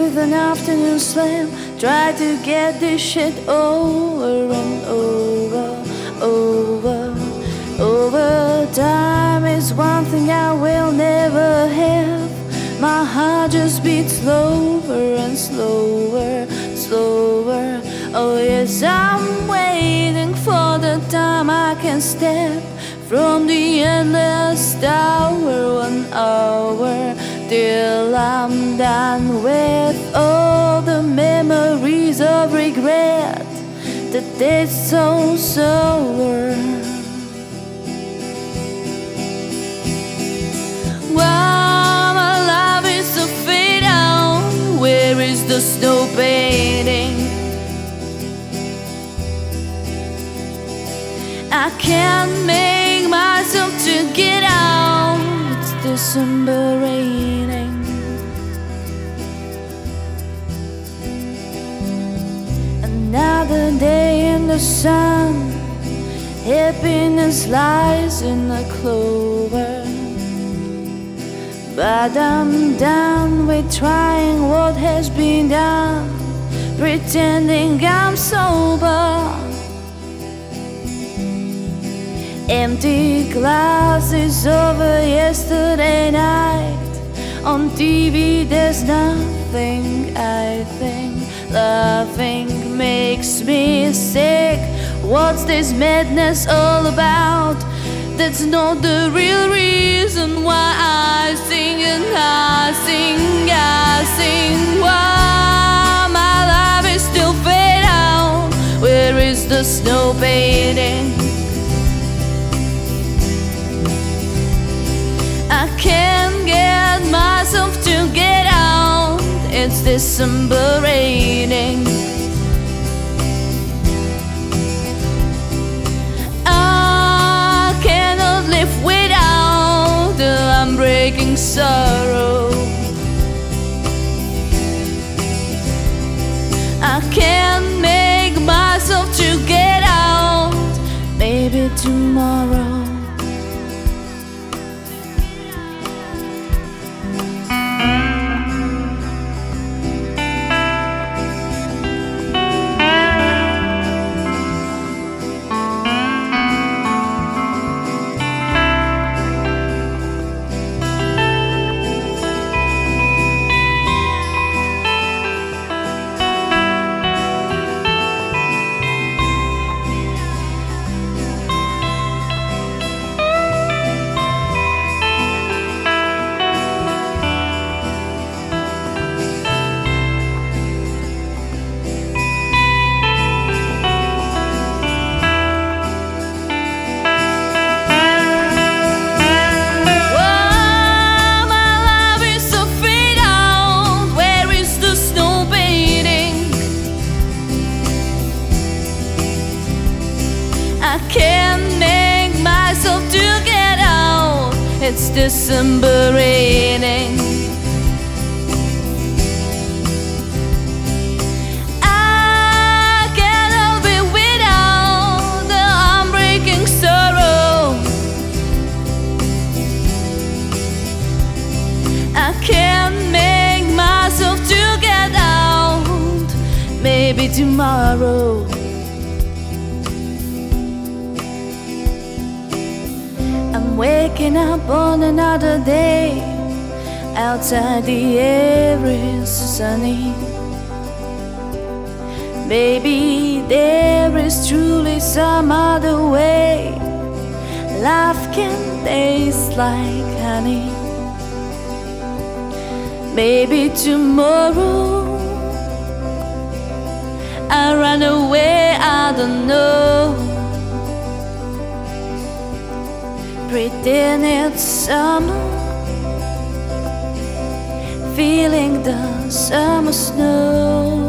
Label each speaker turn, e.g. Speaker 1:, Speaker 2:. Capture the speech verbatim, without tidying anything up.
Speaker 1: with an afternoon slam. Try to get this shit over and over, over, over. Time is one thing I will never have. My heart just beats slower and slower, slower. Oh yes, I'm waiting for the time I can step from the endless tower, one hour, till I'm done with all the memories of regret that taste so sour. While my love is to fade out, where is the snow painting? I can't make myself to get out. It's December raining. Another day in the sun. Happiness lies in the clover. But I'm done with trying what has been done, pretending I'm sober. Empty glasses over yesterday night. On T V there's nothing. I think laughing makes me sick. What's this madness all about? That's not the real reason why I sing and I sing, I sing. Why my life is still fade out. Where is the snow painting? I can't get myself to get out. It's December raining. I cannot live without the unbreaking sorrow. I can't make myself to get out. Maybe tomorrow. I can't make myself to get out. It's December raining. I cannot be without the unbreaking sorrow. I can't make myself to get out. Maybe tomorrow. I'm waking up on another day. Outside the air is sunny. Maybe there is truly some other way. Life can taste like honey. Maybe tomorrow I'll run away, I don't know. Pretend it's summer, feeling the summer snow.